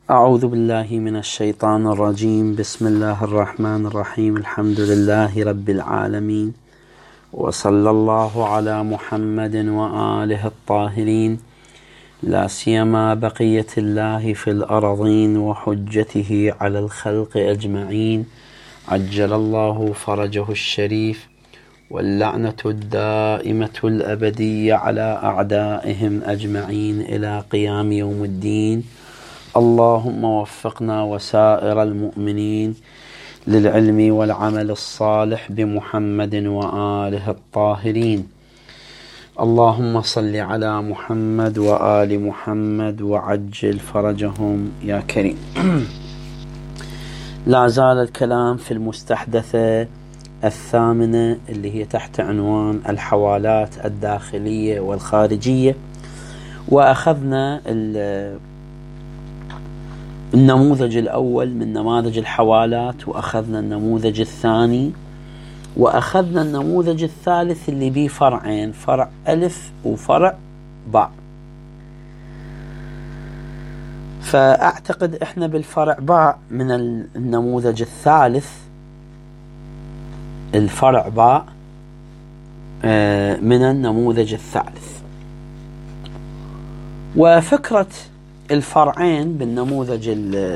أعوذ بالله من الشيطان الرجيم. بسم الله الرحمن الرحيم. الحمد لله رب العالمين، وصلى الله على محمد وآله الطاهرين، لا سيما بقية الله في الأرضين وحجته على الخلق أجمعين، عجل الله فرجه الشريف، واللعنة الدائمة الأبدية على أعدائهم أجمعين إلى قيام يوم الدين. اللهم وفقنا وسائر المؤمنين للعلم والعمل الصالح بمحمد وآله الطاهرين. اللهم صل على محمد وآل محمد وعجل فرجهم يا كريم. لا زال الكلام في المستحدثة الثامنة اللي هي تحت عنوان الحوالات الداخلية والخارجية، وأخذنا النموذج الأول من نماذج الحوالات، وأخذنا النموذج الثاني، وأخذنا النموذج الثالث اللي بيه فرعين، فرع ألف وفرع باء. فأعتقد إحنا بالفرع باء من النموذج الثالث، الفرع باء من النموذج الثالث. وفكرة الفرعين بالنموذج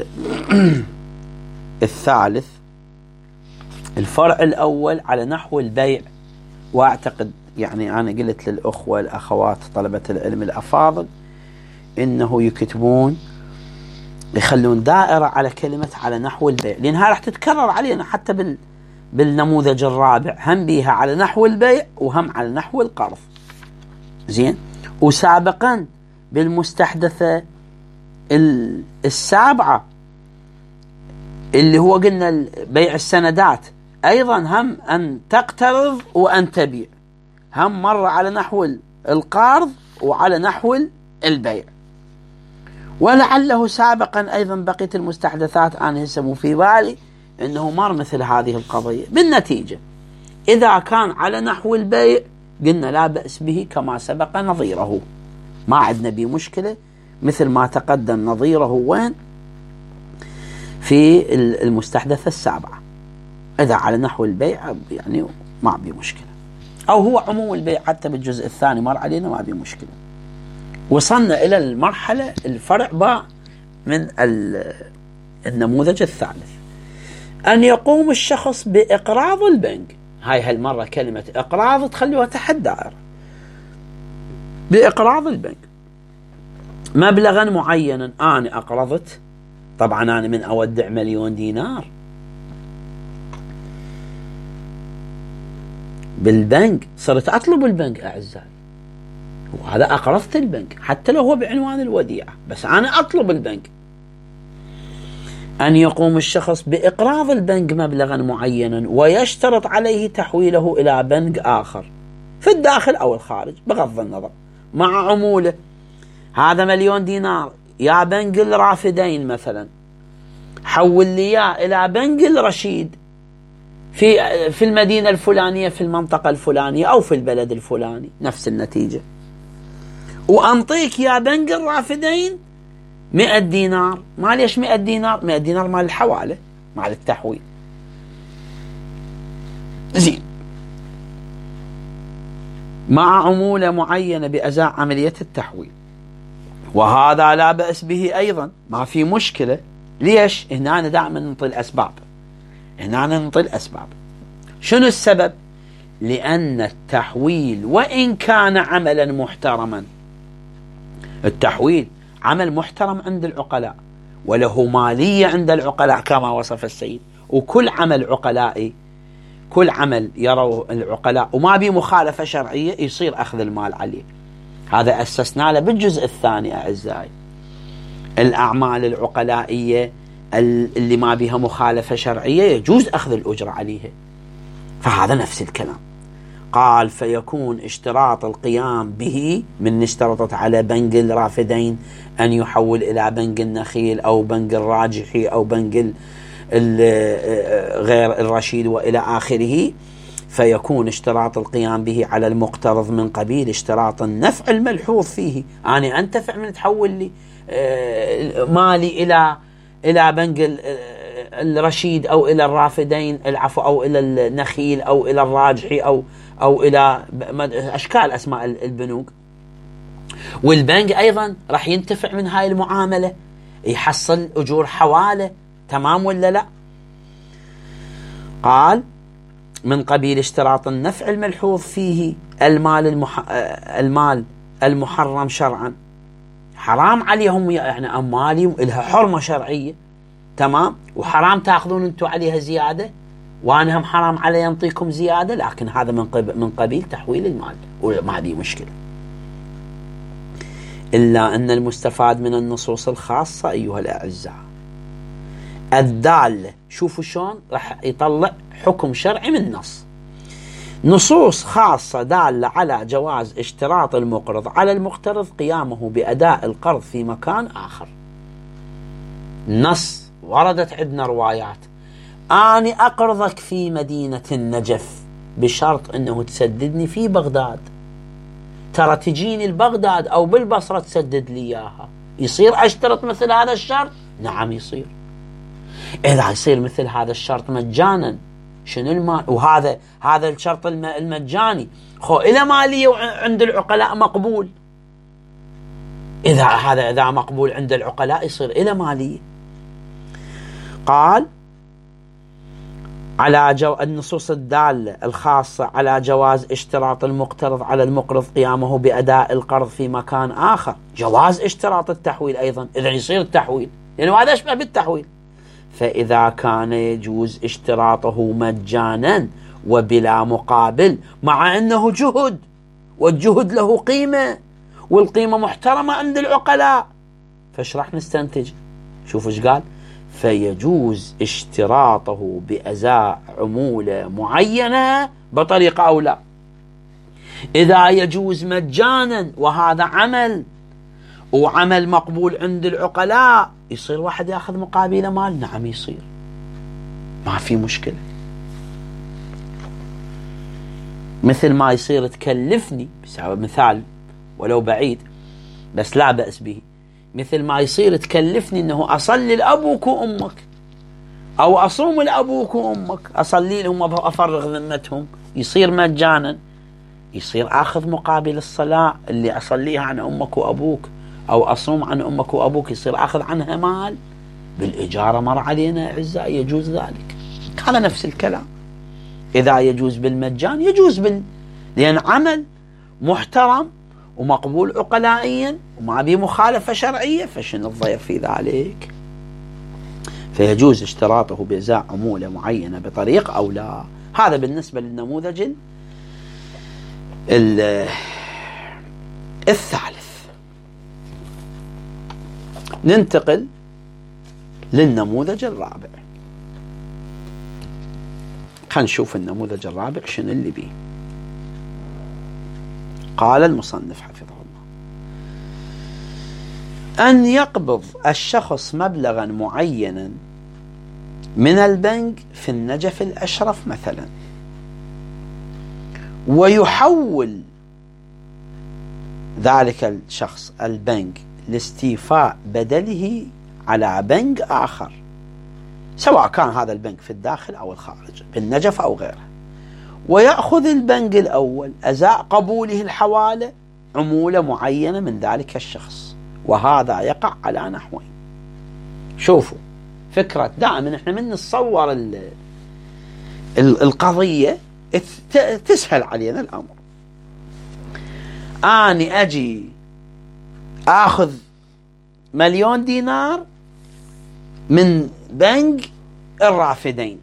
الثالث، الفرع الأول على نحو البيع، وأعتقد يعني أنا قلت للأخوة الأخوات طلبة العلم الأفاضل إنه يكتبون يخلون دائرة على كلمة على نحو البيع، لأنها راح تتكرر علينا حتى بالنموذج الرابع، هم بيها على نحو البيع وهم على نحو القرض. زين. وسابقا بالمستحدثة السابعة اللي هو قلنا بيع السندات، أيضا هم أن تقترض وأن تبيع، هم مرة على نحو القرض وعلى نحو البيع. ولعله سابقا أيضا بقية المستحدثات أنا هسه في بالي أنه مر مثل هذه القضية. بالنتيجة إذا كان على نحو البيع قلنا لا بأس به كما سبق نظيره، ما عندنا به مشكلة، مثل ما تقدم نظيره وين في المستحدثة السابعة. إذا على نحو البيع يعني ما بيه مشكلة، أو هو عموم البيع حتى بالجزء الثاني مر علينا ما بيه مشكلة. وصلنا إلى المرحلة الفرع باء من النموذج الثالث، أن يقوم الشخص بإقراض البنك. هاي هالمرة كلمة إقراض تخلوها تحت دائرة. بإقراض البنك مبلغا معينا. أنا أقرضت، طبعا أنا من أودع 1,000,000 دينار بالبنك، صرت أطلب البنك أعزائي، وهذا أقرضت البنك حتى لو هو بعنوان الوديعة، بس أنا أطلب البنك. أن يقوم الشخص بإقراض البنك مبلغا معينا ويشترط عليه تحويله إلى بنك آخر في الداخل أو الخارج بغض النظر، مع عموله. هذا 1,000,000 دينار يا بنك الرافدين مثلا، حول لي إياه إلى بنك الرشيد في المدينة الفلانية في المنطقة الفلانية أو في البلد الفلاني، نفس النتيجة. وأنطيك يا بنك الرافدين 100 دينار. ما ليش 100 دينار؟ 100 دينار مال الحوالة، مال التحويل. زين. مع عمولة معينة بأزاء عملية التحويل، وهذا لا بأس به أيضا، ما في مشكلة. ليش؟ هنا دائما ننطي الأسباب، هنا ننطي الأسباب. شنو السبب؟ لأن التحويل وإن كان عملا محترما، التحويل عمل محترم عند العقلاء وله مالية عند العقلاء كما وصف السيد، وكل عمل عقلائي، كل عمل يروا العقلاء وما بيه مخالفة شرعية يصير أخذ المال عليه. هذا أسسنا له بالجزء الثاني أعزائي. الأعمال العقلائية اللي ما بيها مخالفة شرعية يجوز أخذ الأجرة عليها. فهذا نفس الكلام. قال فيكون اشتراط القيام به من اشترطت على بنك الرافدين أن يحول إلى بنك النخيل أو بنك الراجحي أو بنك غير الرشيد وإلى آخره، فيكون اشتراط القيام به على المقترض من قبيل اشتراط النفع الملحوظ فيه. أنا أنتفع من تحول لي مالي إلى بنك الرشيد أو إلى الرافدين العفو أو إلى النخيل أو إلى الراجحي أو إلى أشكال أسماء البنوك. والبنك أيضا راح ينتفع من هاي المعاملة، يحصل أجور حوالة. تمام ولا لا؟ قال من قبيل اشتراط النفع الملحوظ فيه المال المحرم شرعا، حرام عليهم يعني أموالهم إلها حرمة شرعية. تمام، وحرام تأخذون أنتم عليها زيادة، وأنا هم حرام علي أنطيكم زيادة، لكن هذا من قبيل تحويل المال وما هذه مشكلة. إلا أن المستفاد من النصوص الخاصة أيها الأعزاء الدالة، شوفوا شلون راح يطلع حكم شرعي من نص، نصوص خاصة دالة على جواز اشتراط المقرض على المقترض قيامه بأداء القرض في مكان آخر. نص وردت عندنا روايات، أنا أقرضك في مدينة النجف بشرط أنه تسددني في بغداد، ترى تجيني البغداد أو بالبصرة تسدد لي إياها، يصير أشترط مثل هذا الشرط؟ نعم يصير. إذا يصير مثل هذا الشرط مجانا، شنو المال؟ هذا الشرط المجاني إلى مالية عند العقلاء مقبول، إذا مقبول عند العقلاء يصير إلى مالية. قال على النصوص الدالة الخاصة على جواز اشتراط المقترض على المقرض قيامه بأداء القرض في مكان آخر، جواز اشتراط التحويل أيضا، إذا يصير التحويل لأنه يعني هذا يشبه بالتحويل. فإذا كان يجوز اشتراطه مجانا وبلا مقابل، مع أنه جهد والجهد له قيمة والقيمة محترمة عند العقلاء، فايش راح نستنتج؟ شوفوا ايش قال، فيجوز اشتراطه بأزاء عمولة معينة بطريقة أو لا. إذا يجوز مجانا وهذا عمل وعمل مقبول عند العقلاء، يصير واحد ياخذ مقابله مال؟ نعم يصير، ما في مشكلة. مثل ما يصير تكلفني، بسبب مثال ولو بعيد بس لا بأس به، مثل ما يصير تكلفني انه اصلي لابوك وامك او اصوم لابوك وامك، اصلي لهم وافرغ ذمتهم، يصير مجانا. يصير اخذ مقابل الصلاة اللي اصليها عن امك وابوك او اصوم عن امك وابوك، يصير اخذ عنها مال بالاجارة. مر علينا اعزائي يجوز ذلك. هذا نفس الكلام، اذا يجوز بالمجان يجوز لان عمل محترم ومقبول عقلائيا وما به مخالفة شرعية، فشن الضير في ذلك؟ فيجوز اشتراطه بإزاء عمولة معينة بطريق أو لا. هذا بالنسبة للنموذج الثالث. ننتقل للنموذج الرابع. خلينا نشوف النموذج الرابع شنو اللي بيه. قال المصنف حفظه الله: أن يقبض الشخص مبلغا معينا من البنك في النجف الأشرف مثلا، ويحول ذلك الشخص البنك لاستيفاء بدله على بنك آخر، سواء كان هذا البنك في الداخل أو الخارج بالنجف أو غيره، ويأخذ البنك الأول أزاء قبوله الحوالة عمولة معينة من ذلك الشخص، وهذا يقع على نحوين. شوفوا فكرة، دائما احنا من نتصور القضية تسهل علينا الأمر. أنا أجي أخذ 1,000,000 دينار من بنك الرافدين،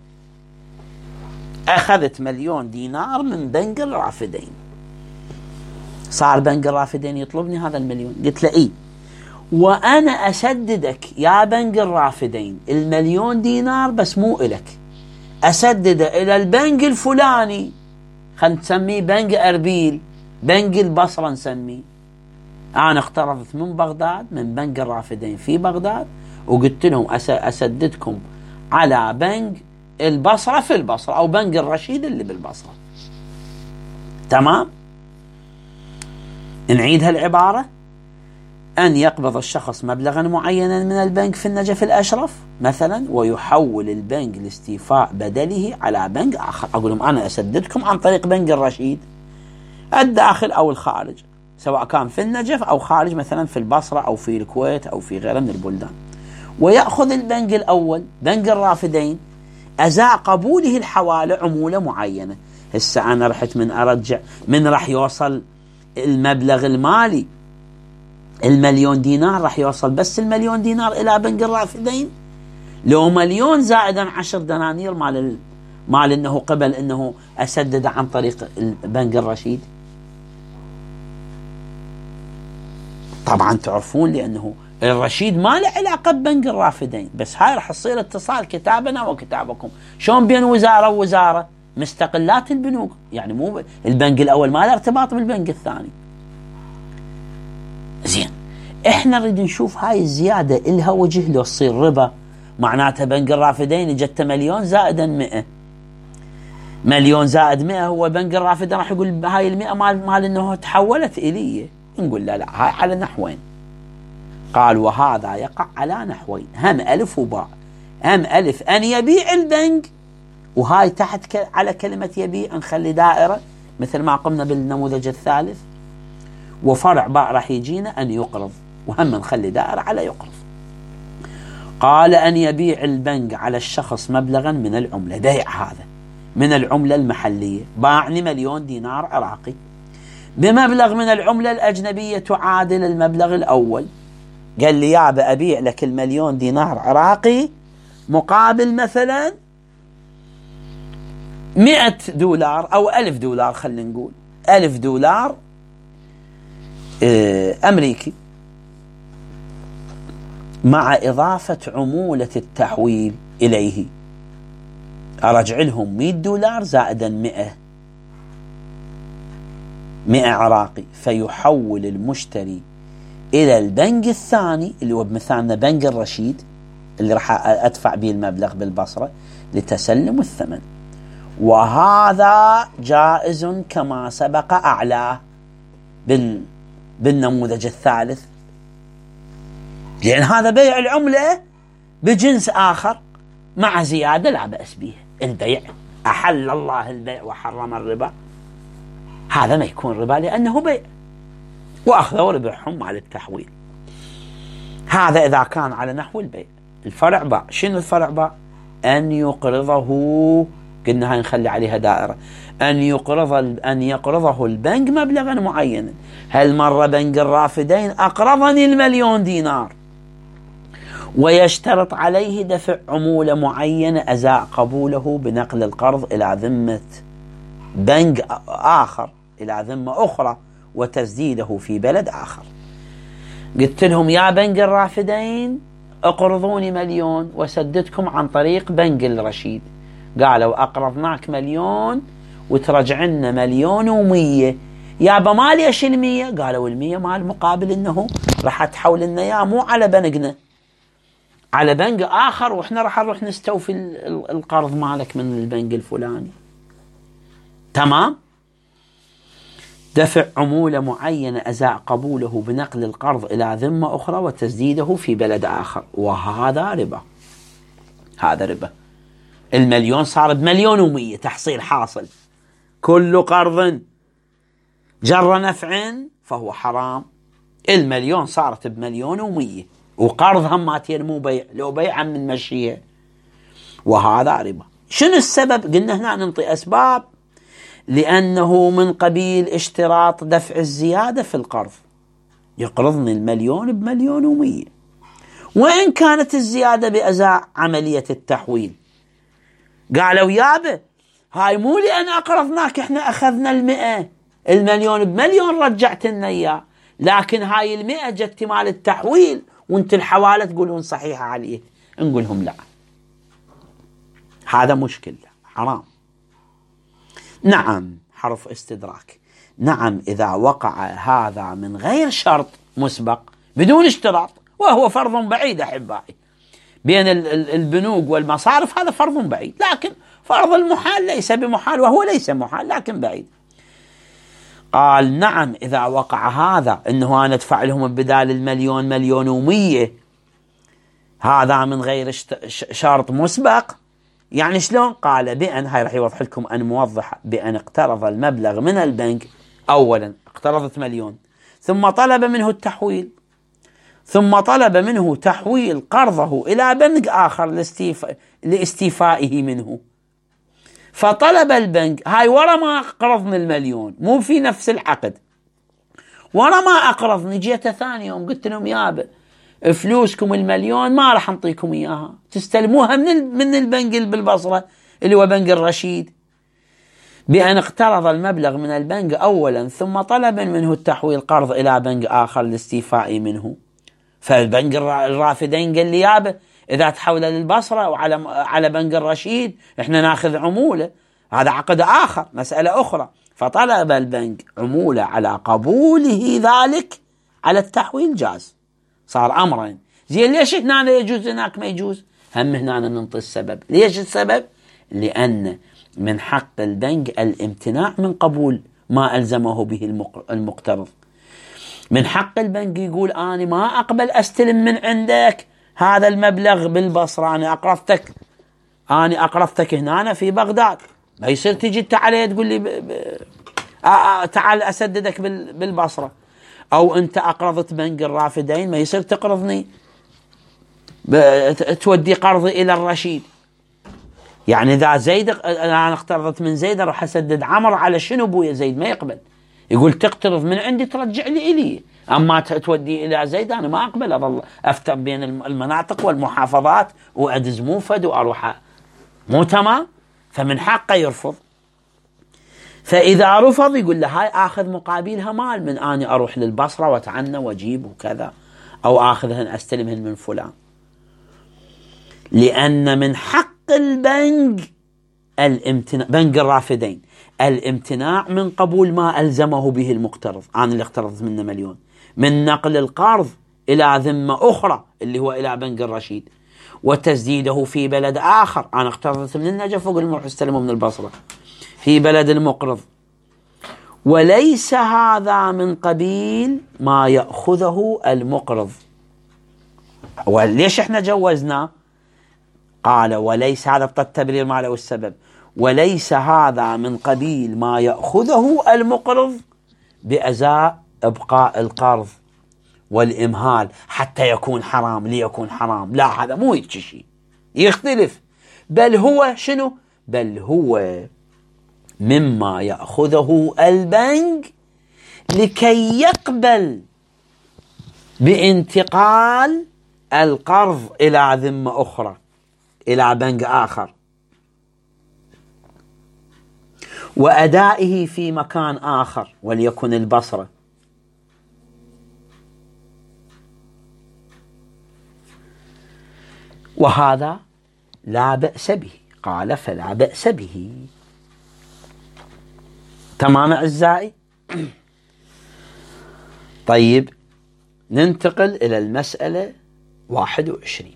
أخذت 1,000,000 دينار من بنك الرافدين، صار بنك الرافدين يطلبني هذا 1,000,000، قلت له إيه، وأنا أسددك يا بنك الرافدين 1,000,000 دينار بس مو إلك، أسدده إلى البنك الفلاني، خلينا نسميه بنك أربيل، بنك البصرة نسميه. أنا اقترضت من بغداد من بنك الرافدين في بغداد، وقلت لهم أسددكم على بنك البصرة في البصرة أو بنك الرشيد اللي بالبصرة. تمام؟ نعيد هالعبارة. أن يقبض الشخص مبلغا معينا من البنك في النجف الأشرف مثلا، ويحول البنك لاستيفاء بدله على بنك آخر. أقول لهم أنا أسددكم عن طريق بنك الرشيد الداخل أو الخارج، سواء كان في النجف أو خارج، مثلا في البصرة أو في الكويت أو في غيرها من البلدان. ويأخذ البنك الأول بنك الرافدين أزاء قبوله الحوالة عمولة معينة. هسه أنا رحت من أرجع من راح يوصل المبلغ المالي 1,000,000 دينار، راح يوصل بس 1,000,000 دينار إلى بنك الرافدين، لو 1,000,000 زائدا 10 دنانير مال إنه قبل إنه أسدد عن طريق بنك الرشيد. طبعا تعرفون لأنه الرشيد ما له علاقة ببنك الرافدين، بس هاي راح تصير اتصال كتابنا وكتابكم. شلون بين وزارة ووزارة مستقلات البنوك، يعني مو البنك الأول ما له ارتباط بالبنك الثاني. زين، احنا نريد نشوف هاي الزيادة إلها وجه لو تصير ربا، معناتها بنك الرافدين جت 1,000,000 زائدا 100، 1,000,000 زائد 100 هو بنك الرافدين راح يقول هاي 100 مال انه تحولت إلي. نقول لا هاي على نحوين. قال وهذا يقع على نحوين، هم ألف وباء. هم ألف أن يبيع البنك، وهاي تحت على كلمة يبيع نخلي دائرة مثل ما قمنا بالنموذج الثالث، وفرع باء راح يجينا أن يقرض، وهم نخلي دائرة على يقرض. قال أن يبيع البنك على الشخص مبلغا من العملة، بيع هذا من العملة المحلية، باعني 1,000,000 دينار عراقي بمبلغ من العملة الأجنبية تعادل المبلغ الأول. قال لي يابا أبيع لك 1,000,000 دينار عراقي مقابل مثلا 100 دولار أو 1000 دولار، خلينا نقول 1000 دولار أمريكي، مع إضافة عمولة التحويل إليه. أرجع لهم 100 دولار زائدا 100 عراقي، فيحول المشتري إلى البنك الثاني اللي هو بمثالنا بنك الرشيد اللي راح أدفع به المبلغ بالبصرة لتسلم الثمن. وهذا جائز كما سبق أعلاه بالنموذج الثالث، لأن هذا بيع العملة بجنس آخر مع زيادة لا بأس به. البيع أحل الله البيع وحرم الربا، هذا ما يكون ربا لأنه بيع، وأخذوا ربحهم مع التحويل. هذا إذا كان على نحو البيع. الفرع باء، شنو الفرع باء؟ أن يقرضه، قلنا هاي نخلي عليها دائرة، أن يقرضه البنك مبلغا معينا. هالمرة بنك الرافدين أقرضني 1,000,000 دينار، ويشترط عليه دفع عمولة معينة أزاء قبوله بنقل القرض إلى ذمة بنك آخر، إلى ذمة أخرى، وتسديده في بلد آخر. قلت لهم يا بنك الرافدين اقرضوني 1,000,000 وسددكم عن طريق بنك الرشيد. قالوا أقرضناك 1,000,000 وترجع لنا 1,100,000. يابا مالي ايش 100؟ قالوا 100 مال مقابل انه راح تحول لنا اياه مو على بنكنا، على بنك آخر، وإحنا راح نروح نستوفي القرض مالك من البنك الفلاني. تمام؟ دفع عمولة معينة أزاء قبوله بنقل القرض إلى ذمة أخرى وتسديده في بلد آخر، وهذا ربا. هذا ربا. 1,000,000 صارت 1,100,000 تحصيل حاصل. كل قرض جر نفع فهو حرام. 1,000,000 صارت ب1,100,000، وقرض هماتين مو بيع، لو بيع من مشيها، وهذا ربا. شنو السبب؟ قلنا هنا ننطي أسباب، لأنه من قبيل اشتراط دفع الزيادة في القرض. يقرضني 1,000,000 ب1,100,000، وإن كانت الزيادة بأزاء عملية التحويل. قالوا يابا هاي مو لأن أقرضناك إحنا أخذنا 1,000,000 ب1,000,000 رجعت لنا إياه، لكن هاي 100 جت مال التحويل، وانت الحوالة تقولون صحيحة عليه. نقول لهم لا، هذا مشكلة، حرام. نعم، حرف استدراك. نعم إذا وقع هذا من غير شرط مسبق بدون اشتراط، وهو فرض بعيد أحبائي بين البنوك والمصارف، هذا فرض بعيد، لكن فرض المحال ليس بمحال، وهو ليس محال لكن بعيد. قال نعم إذا وقع هذا أنه أنا أدفع لهم بدال المليون 1,100,000 هذا من غير شرط مسبق. يعني شلون؟ قال بأن، هاي راح يوضح لكم أن موضحة، بأن اقترض المبلغ من البنك. أولا اقترضت 1,000,000 ثم طلب منه التحويل، ثم طلب منه تحويل قرضه إلى بنك آخر لاستيفائه منه. فطلب البنك، هاي ورا ما أقرضني 1,000,000، مو في نفس العقد، ورا ما أقرضني جيت ثاني يوم قلت لهم يابا فلوسكم 1,000,000 ما راح نعطيكم إياها، تستلموها من البنك بالبصرة اللي هو بنك الرشيد. بأن اقترض المبلغ من البنك أولا ثم طلب منه التحويل قرض إلى بنك آخر لاستيفائه منه. فالبنك الرافدين قال لي يابا إذا تحول للبصرة وعلى بنك الرشيد إحنا ناخذ عمولة، هذا عقد آخر، مسألة أخرى. فطلب البنك عمولة على قبوله ذلك على التحويل، جاز، صار أمرين. زين ليش هنا يجوز هناك ما يجوز؟ هم هنا ننطي السبب. ليش السبب؟ لأن من حق البنك الامتناع من قبول ما ألزمه به المقترض. من حق البنك يقول أنا ما أقبل أستلم من عندك هذا المبلغ بالبصرة، أنا أقرضتك هنا في بغداد، ما يصير تجي انت علي تقول لي تعال أسددك بالبصرة. أو أنت أقرضت بنك الرافدين، ما يصير تقرضني تودي قرضي إلى الرشيد. يعني إذا زيد أنا اقترضت من زيد أروح أسدد عمر على شنو أبويا؟ زيد ما يقبل، يقول تقترض من عندي ترجع لي إلي، أما تودي إلى زيد أنا ما أقبل أظل أفتر بين المناطق والمحافظات وأدز موفد وأروح، مو تمام. فمن حقه يرفض. فإذا رفض يقول له هاي آخذ مقابلها مال من أني أروح للبصرة وأتعنى وأجيب وكذا، أو آخذهن أستلمهن من فلان. لأن من حق البنك الامتناع، بنك الرافدين، الامتناع من قبول ما ألزمه به المقترض. أنا اللي اقترضت منه 1,000,000 من نقل القرض إلى ذمة أخرى اللي هو إلى بنك الرشيد، وتسديده في بلد آخر. أنا اقترضت من النجف وقل المروح استلمه من البصرة في بلد المقرض، وليس هذا من قبيل ما يأخذه المقرض. وليش احنا جوزناه؟ قال وليس هذا التبرير ما له السبب، وليس هذا من قبيل ما يأخذه المقرض بأزاء إبقاء القرض والإمهال حتى يكون حرام ليكون حرام. لا، هذا مو هيك شيء، يختلف. بل هو شنو؟ بل هو مما يأخذه البنك لكي يقبل بانتقال القرض إلى ذمة أخرى، إلى بنك آخر، وأدائه في مكان آخر وليكن البصرة. وهذا لا بأس به. قال فلا بأس به. تمام أعزائي؟ طيب ننتقل إلى المسألة 21.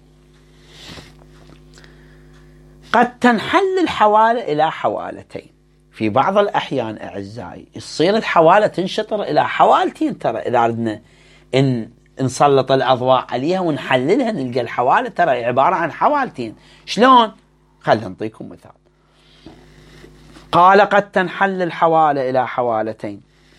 قد تنحل الحوالة إلى حوالتين. في بعض الأحيان أعزائي تصير الحوالة تنشطر إلى حوالتين. ترى إذا أردنا إن نسلط الأضواء عليها ونحللها نلقى الحوالة ترى عبارة عن حوالتين. شلون؟ خلينا نعطيكم مثال. قال قد تنحل الحوالة إلى حوالتين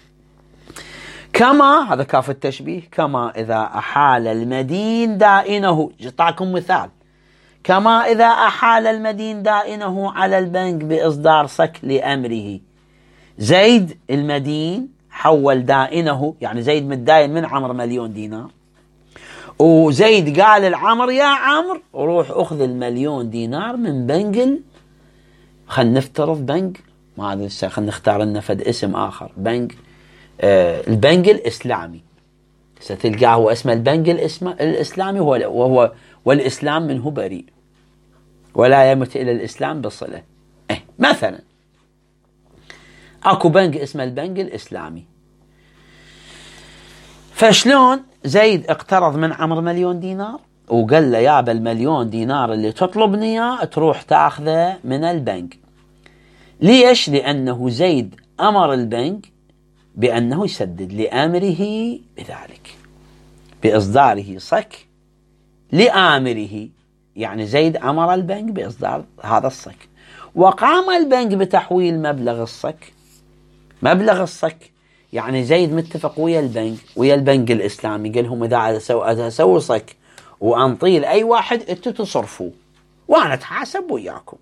كما، هذا كاف التشبيه، كما إذا أحال المدين دائنه. جطاكم مثال. كما إذا أحال المدين دائنه على البنك بإصدار صك لأمره. زيد المدين حول دائنه، يعني زيد متداين من عمر 1,000,000 دينار، وزيد قال العمر يا عمر روح أخذ 1,000,000 دينار من بنك خلينا نفترض بنك، ما أدري خلينا نختار لنا فد اسم آخر، بنك البنك الإسلامي. ستلقاه هو اسمه البنك الإسلامي، وهو والإسلام منه بريء ولا يمت إلى الإسلام بصلة. مثلا أكو بنك اسمه البنك الإسلامي. فشلون زيد اقترض من عمر 1,000,000 دينار وقال له يابا 1,000,000 دينار اللي تطلبني اياه تروح تاخذه من البنك. ليش؟ لأنه زيد أمر البنك بأنه يسدد لآمره بذلك، بإصداره صك لآمره، يعني زيد أمر البنك بإصدار هذا الصك، وقام البنك بتحويل مبلغ الصك. مبلغ الصك يعني زيد متفق ويا البنك الإسلامي، قال لهم إذا أسوي صك وأنطيه لأي واحد أنتوا تصرفوه وأنا أتحاسب وياكم.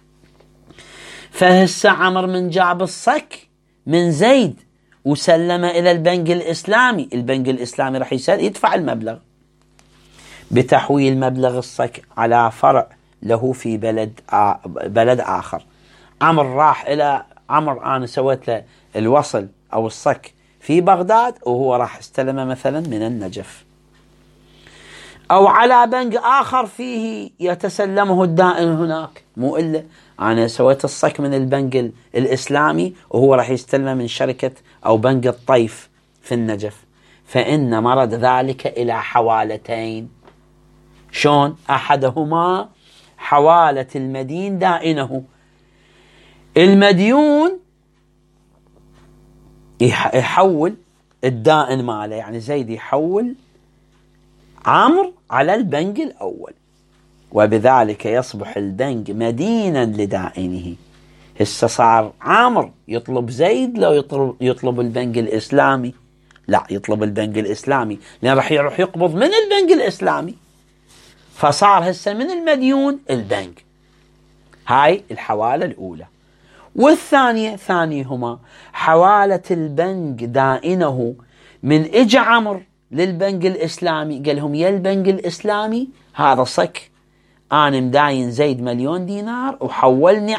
فهسه عمر من جاب الصك من زيد وسلم إلى البنك الإسلامي، البنك الإسلامي راح يدفع المبلغ بتحويل مبلغ الصك على فرع له في بلد آخر. عمر راح إلى أنا سويت له الوصل أو الصك في بغداد وهو راح استلم مثلا من النجف، أو على بنك آخر فيه يتسلمه الدائن هناك، مو إلا أنا سويت الصك من البنك الإسلامي وهو راح يستلمه من شركة أو بنك الطيف في النجف، فإن مرد ذلك إلى حوالتين. شون؟ أحدهما حوالة المدين دائنه، المديون يحول الدائن ماله، يعني زيد يحول عمرو على البنك الأول، وبذلك يصبح البنك مدينا لدائنه. هسه صار عمرو يطلب زيد لو يطلب البنك الإسلامي؟ لا، يطلب البنك الإسلامي، لأن راح يروح يقبض من البنك الإسلامي، فصار هسه من المديون البنك. هاي الحوالة الأولى. والثانية ثانيهما حوالة البنك دائنه من إجا عمرو للبنك الإسلامي، قال لهم يا البنك الإسلامي هذا صك أنا مداين زيد 1,000,000 دينار وحولني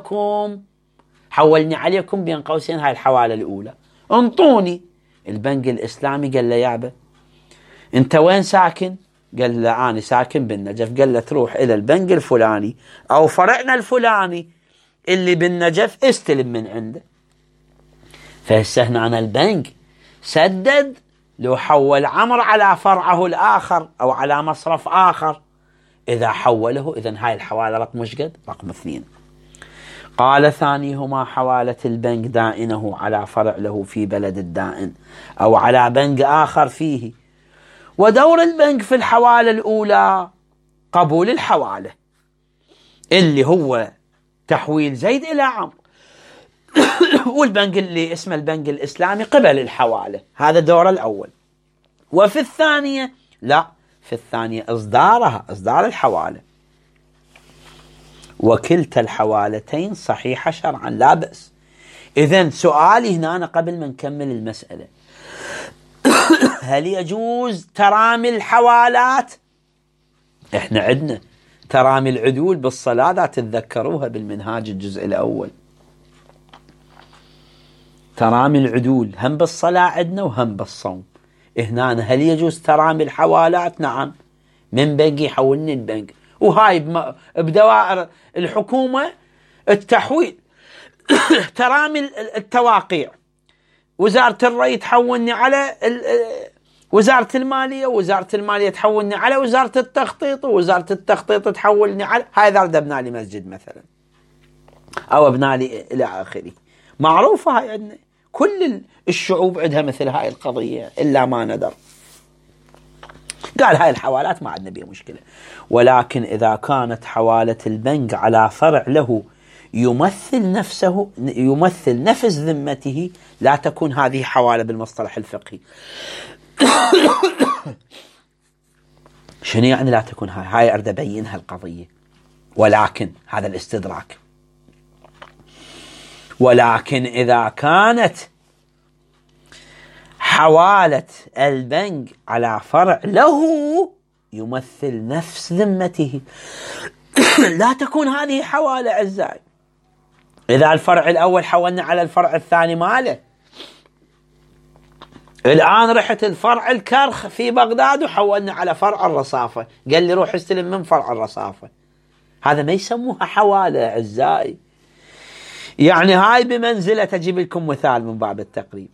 عليكم بين قوسين، هاي الحوالة الأولى، انطوني. البنك الإسلامي قال له يابا انت وين ساكن؟ قال له أنا ساكن بالنجف. قال له تروح إلى البنك الفلاني أو فرعنا الفلاني اللي بالنجف استلم من عنده. فهسه هنا البنك سدد لو حول عمرو على فرعه الآخر أو على مصرف آخر. إذا حوله إذن هاي الحوالة رقم مش قد؟ رقم 2. قال ثانيهما حوالة البنك دائنه على فرع له في بلد الدائن أو على بنك آخر فيه. ودور البنك في الحوالة الأولى قبول الحوالة اللي هو تحويل زيد إلى عمرو، والبنك اللي اسمه البنك الإسلامي قبل الحوالة، هذا دور الأول. وفي الثانية لا، في الثانية إصدار الحوالة. وكلتا الحوالتين صحيحة شرعا لا بأس. إذن سؤالي هنا أنا قبل ما نكمل المسألة، هل يجوز ترامي الحوالات؟ إحنا عندنا ترامي العدول بالصلاة، تتذكروها بالمنهاج الجزء الأول. ترامي العدول هم بالصلاة عندنا وهم بالصوم. هنا هل يجوز ترامي الحوالات؟ نعم، من بنك يحولني البنك، وهاي بدوائر الحكومة التحويل ترامي التواقيع، وزارة الري تحولني على وزارة المالية، ووزارة المالية تحولني على وزارة التخطيط، ووزارة التخطيط تحولني على هاي إذا ابنى لي مسجد مثلا أو ابنى لي إلى آخره. معروفة هاي عندنا، كل الشعوب عندها مثل هاي القضية إلا ما ندر. قال هاي الحوالات ما عندنا بها مشكلة، ولكن إذا كانت حوالة البنك على فرع له يمثل نفس ذمته لا تكون هذه حوالة بالمصطلح الفقهي. شنو يعني لا تكون؟ هاي أريد أبينها القضية، ولكن هذا الاستدراك. ولكن إذا كانت حوالة البنك على فرع له يمثل نفس ذمته لا تكون هذه حوالة أعزائي. إذا الفرع الأول حولنا على الفرع الثاني ماله، الآن رحت الفرع الكرخ في بغداد وحولنا على فرع الرصافة، قال لي روح استلم من فرع الرصافة، هذا ما يسموها حوالة أعزائي. يعني هاي بمنزلة، أجيب لكم مثال من باب التقريب.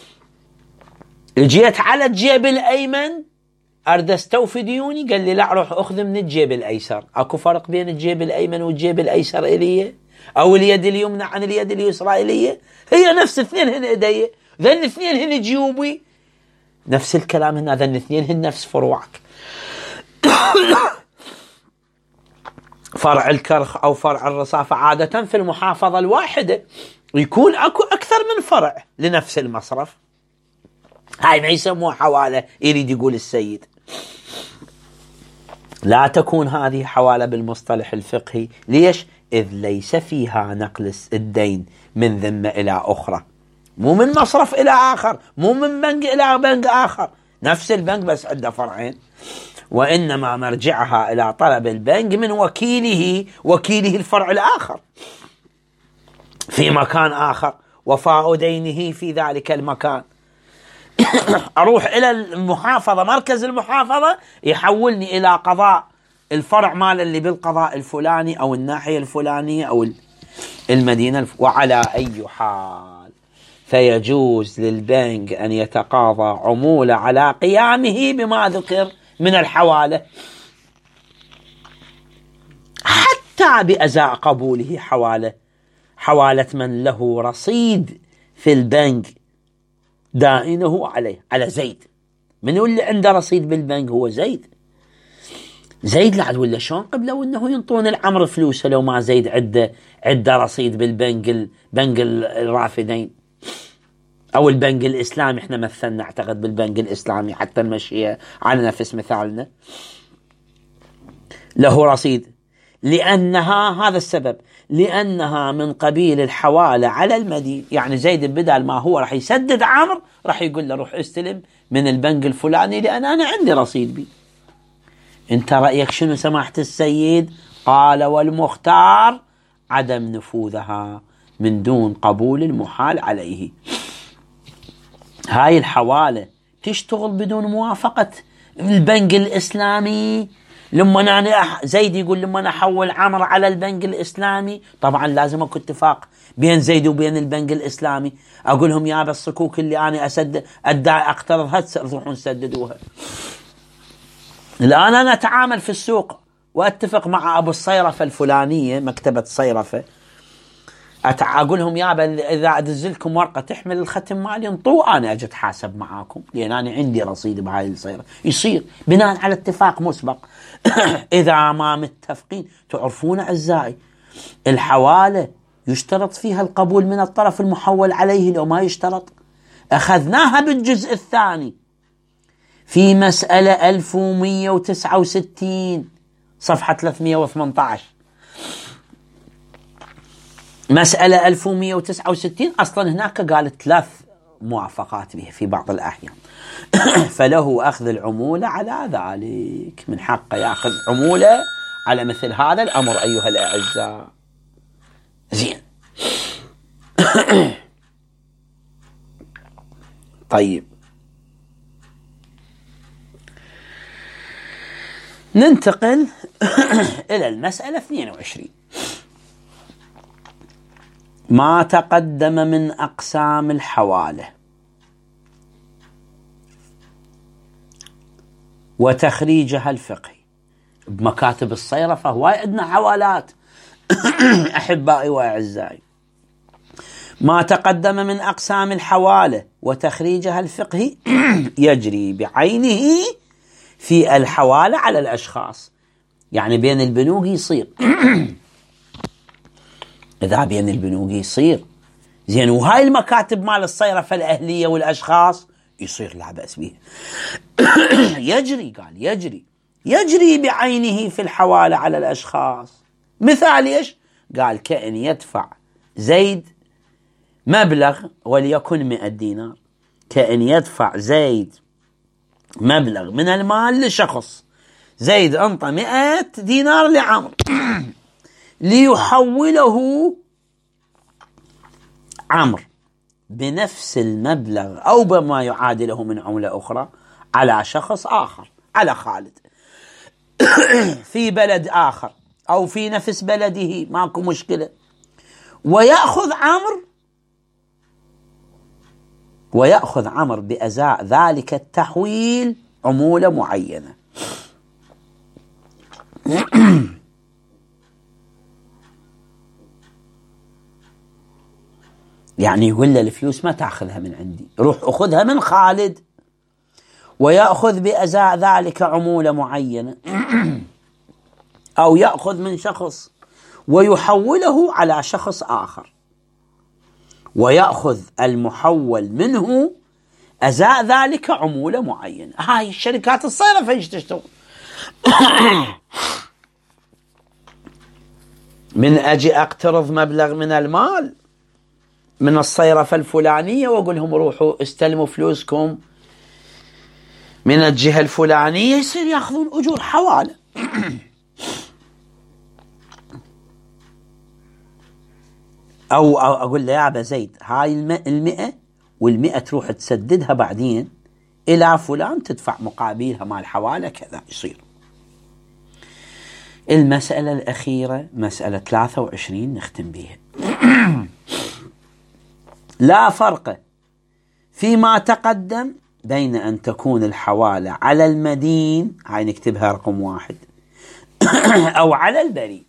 جيت على الجيب الأيمن أريد أستوفي ديوني، قال لي لا روح أخذ من الجيب الأيسر. أكو فرق بين الجيب الأيمن والجيب الأيسر إلي؟ أو اليد اليمنى عن اليد اليسرى إلي؟ هي نفس اثنين هن إيدي، ذن اثنين هن جيوبي، نفس الكلام هنا، ذن اثنين هن نفس فروعك. فرع الكرخ أو فرع الرصافة عادة في المحافظة الواحدة يكون أكو أكثر من فرع لنفس المصرف، هاي ما يسموها حوالة. يريد يقول السيد لا تكون هذه حوالة بالمصطلح الفقهي. ليش؟ إذ ليس فيها نقل الدين من ذمة إلى أخرى، مو من مصرف إلى آخر، مو من بنك إلى بنك آخر، نفس البنك بس عنده فرعين، وإنما مرجعها إلى طلب البنك من وكيله الفرع الآخر في مكان آخر، وفاء دينه في ذلك المكان. أروح إلى المحافظة، مركز المحافظة يحولني إلى قضاء الفرع مال اللي بالقضاء الفلاني أو الناحية الفلانية أو المدينة وعلى أي حال فيجوز للبنك أن يتقاضى عمولة على قيامه بما ذكر من الحوالة، حتى بأزاء قبوله حوالة من له رصيد في البنك دائنه عليه، على زيد. من هو اللي عنده رصيد بالبنك؟ هو زيد لعد ولا شلون قبلوا انه ينطون العمر فلوسه لو ما زيد عنده رصيد بالبنك، بنك الرافدين او البنك الاسلامي. احنا مثلنا اعتقد بالبنك الاسلامي حتى نمشيها على نفس مثالنا، له رصيد، لانها هذا السبب، لانها من قبيل الحواله على المدين. يعني زيد بدل ما هو راح يسدد عمر راح يقول له روح استلم من البنك الفلاني لان انا عندي رصيد بي. انت رايك شنو سماحه السيد؟ قال والمختار عدم نفوذها من دون قبول المحال عليه. هاي الحواله تشتغل بدون موافقه البنك الاسلامي. لما أنا زيد يقول لما أنا أحول عمر على البنك الإسلامي، طبعا لازم أكو اتفاق بين زيد وبين البنك الإسلامي. أقول لهم يا بالصكوك اللي أنا أدعي أقترضها تروحون تسددوها. الآن أنا أتعامل في السوق وأتفق مع أبو الصيرفة الفلانية، مكتبة صيرفة، أقول لهم يا إذا أدزلكم ورقة تحمل الختم مالي انطوه، أنا أجي أتحاسب معاكم لأن أنا عندي رصيد بهاي الصيرفة. يصير بناء على اتفاق مسبق. إذا ما متفقين، تعرفون أعزائي الحوالة يشترط فيها القبول من الطرف المحول عليه لو ما يشترط. أخذناها بالجزء الثاني في مسألة 1169 صفحة 318. مسألة 1169 أصلا هناك قالت 3 موافقات بها في بعض الأحيان. فله أخذ العمولة على ذلك، من حقه يأخذ عمولة على مثل هذا الأمر أيها الأعزاء. زين. طيب ننتقل إلى المسألة 22. ما تقدم من أقسام الحوالة وتخريجها الفقهي. بمكاتب الصيرفة هواي عندنا حوالات. أحبائي وأعزائي، ما تقدم من أقسام الحوالة وتخريجها الفقهي يجري بعينه في الحوالة على الأشخاص. يعني بين البنوك يصير. إذا بين البنوك يصير زين، وهاي المكاتب مال الصيرفة الأهلية والأشخاص يصير لا بأس به. يجري، قال يجري بعينه في الحوالة على الأشخاص. مثال إيش؟ قال كأن يدفع زيد مبلغ وليكن 100 دينار، كأن يدفع زيد مبلغ من المال لشخص، زيد أنطى 100 دينار لعمر ليحوله عمرو بنفس المبلغ أو بما يعادله من عملة أخرى على شخص آخر، على خالد في بلد آخر أو في نفس بلده، ماكو مشكلة. ويأخذ عمرو بأزاء ذلك التحويل عمولة معينة. يعني يقول له الفلوس ما تأخذها من عندي، روح أخذها من خالد، ويأخذ بأزاء ذلك عمولة معينة أو يأخذ من شخص ويحوله على شخص آخر، ويأخذ المحول منه أزاء ذلك عمولة معينة. هاي الشركات الصغيرة فايش تشتغل؟ من أجي أقترض مبلغ من المال من الصيرفة الفلانية وأقول لهم روحوا استلموا فلوسكم من الجهة الفلانية، يصير يأخذون أجور حوالة. أو أقول له يا أبا زيد هاي 100 وال100 تروح تسددها بعدين إلى فلان تدفع مقابلها مال حوالة كذا. يصير. المسألة الأخيرة مسألة 23 نختم بها. لا فرق فيما تقدم بين أن تكون الحوالة على المدين، هاي نكتبها رقم 1، أو على البريء.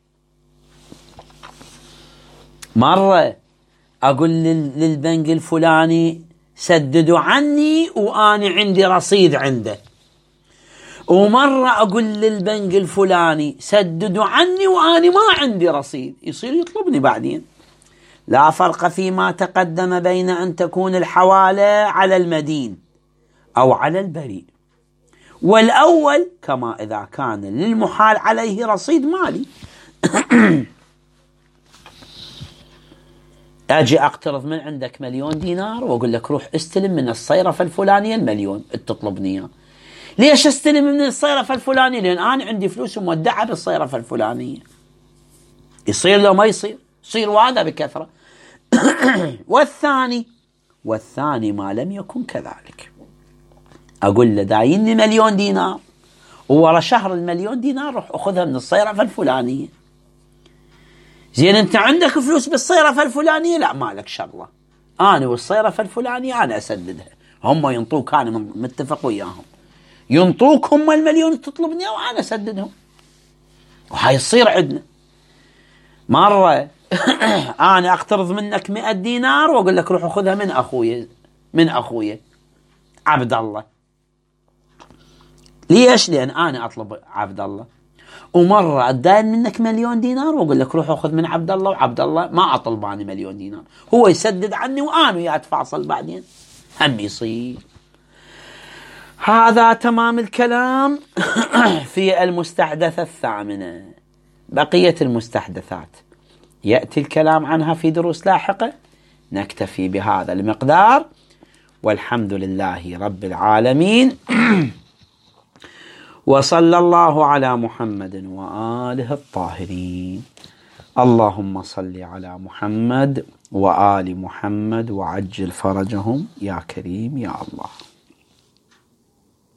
مرة أقول للبنك الفلاني سددوا عني وأنا عندي رصيد عنده، ومرة أقول للبنك الفلاني سددوا عني وأنا ما عندي رصيد، يصير يطلبني بعدين. لا فرق فيما تقدم بين أن تكون الحوالة على المدين أو على البريء، والأول كما إذا كان للمحال عليه رصيد مالي. أجي أقترض من عندك 1,000,000 دينار وأقول لك روح استلم من الصيرفة الفلانية 1,000,000 تطلبني إياه. ليش استلم من الصيرفة الفلانية؟ لأن أنا عندي فلوس مودعة بالصيرفة الفلانية. يصير لو ما يصير؟ يصير، وهذا بكثرة. والثاني ما لم يكن كذلك. أقول له دايني 1,000,000 دينار وورا شهر 1,000,000 دينار روح أخذها من الصيرفة الفلانية. زين أنت عندك فلوس بالصيرفة الفلانية؟ لا مالك شغلة، أنا والصيرفة الفلانية أنا أسددها، هم ينطوك، أنا متفق وياهم ينطوك هم 1,000,000 تطلبني وأنا أسددهم. وهاي يصير عندنا. مرة أنا أقترض منك 100 دينار وأقول لك روح أخذها من أخويا عبد الله. ليش؟ لأن أنا أطلب عبد الله. ومرة أدين منك 1,000,000 دينار وأقول لك روح أخذ من عبد الله، وعبد الله ما أطلب أنا 1,000,000 دينار، هو يسدد عني وأنا وياه أتفاصل بعدين، هم يصير. هذا تمام الكلام في المستحدثة 8. بقية المستحدثات يأتي الكلام عنها في دروس لاحقة. نكتفي بهذا المقدار، والحمد لله رب العالمين. وصلى الله على محمد وآله الطاهرين. اللهم صل على محمد وآل محمد وعجل فرجهم يا كريم يا الله.